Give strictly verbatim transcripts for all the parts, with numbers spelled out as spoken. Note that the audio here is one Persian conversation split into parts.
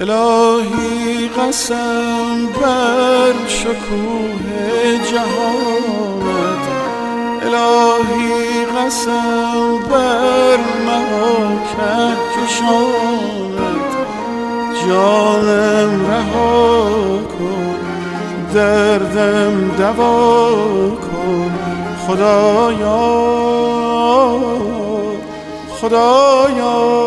الهی قسم بر شکوه جهانت، الهی قسم بر مها کهکشانت، جانم رها کن دردم دوا کن خدایا خدایا.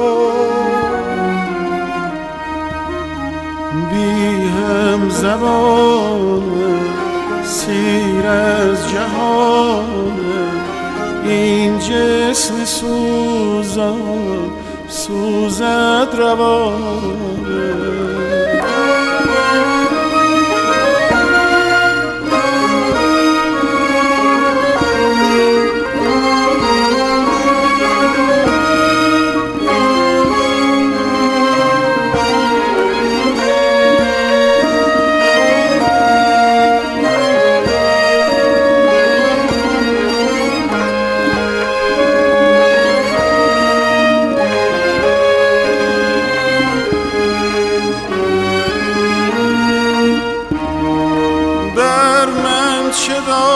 بی هم زبان سیر از جهان، این جسم سوزان سوزد روانه. چه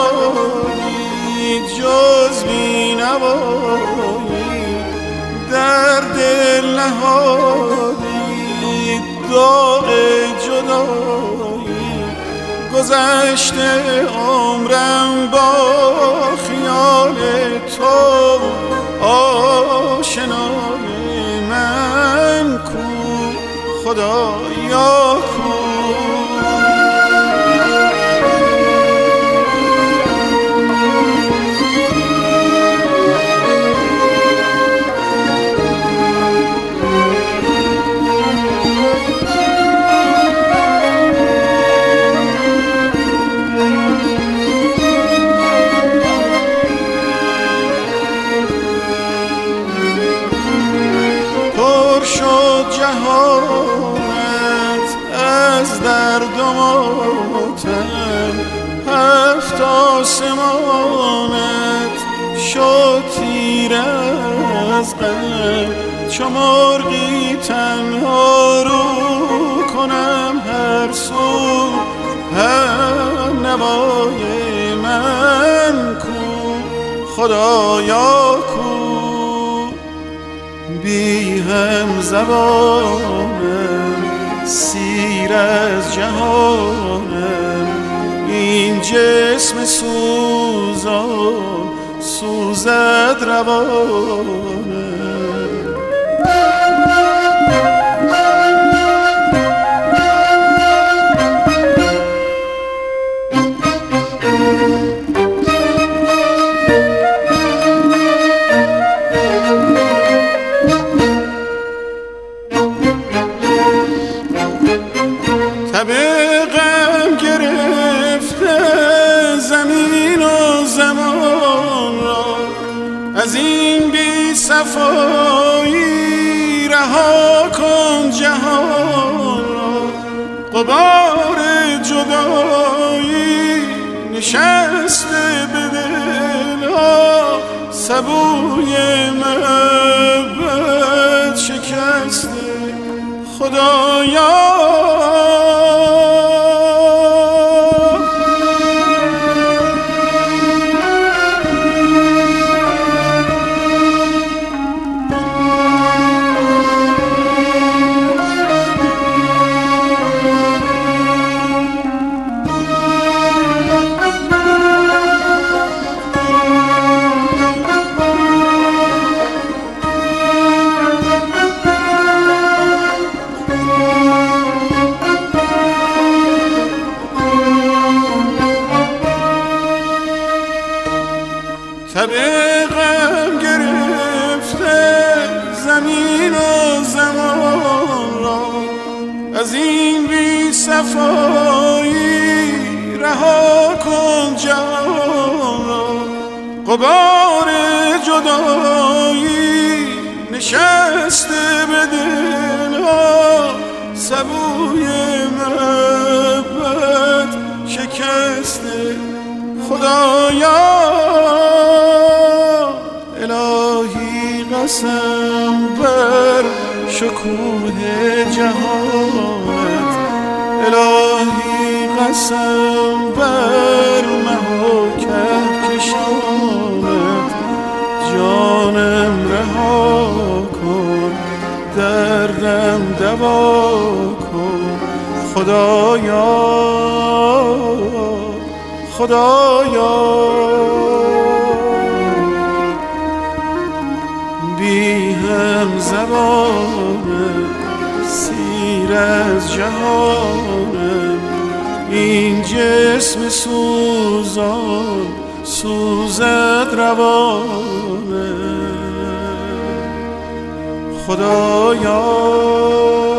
داری جز بینوایی، در دل نهادی داغ جدایی، گذشته عمرم با خیال تو، آشنای من کو خدایا کو. جهانت از درد و ماتم، هفت آسمانت شد تیر از غم، چو مرغی تنها رو کنم هر سو، هم نوای من کو خدایا کو. بی هم زبانم سیر از جهانم، این جسم سوزان سوزد روانم. غم گرفته زمین و زمان را، از این بی صفایی رها کن جهان را. غبار جدایی نشسته به دلها، سبوی محبت شکسته خدایا. غم گرفته زمین و زمان را، از این بی صفایی رها کن جهان را. غبار جدایی نشسته به دلها، سبوی محبت شکسته خدایا. الهی قسم بر شکوه جهان، نفسم بر محاکه کشاند جانم رها کن دردم دوا کن خدایا خدایا بی هم زبانم سیر از جهانم این جسم سوزان سوزد روانم خدایا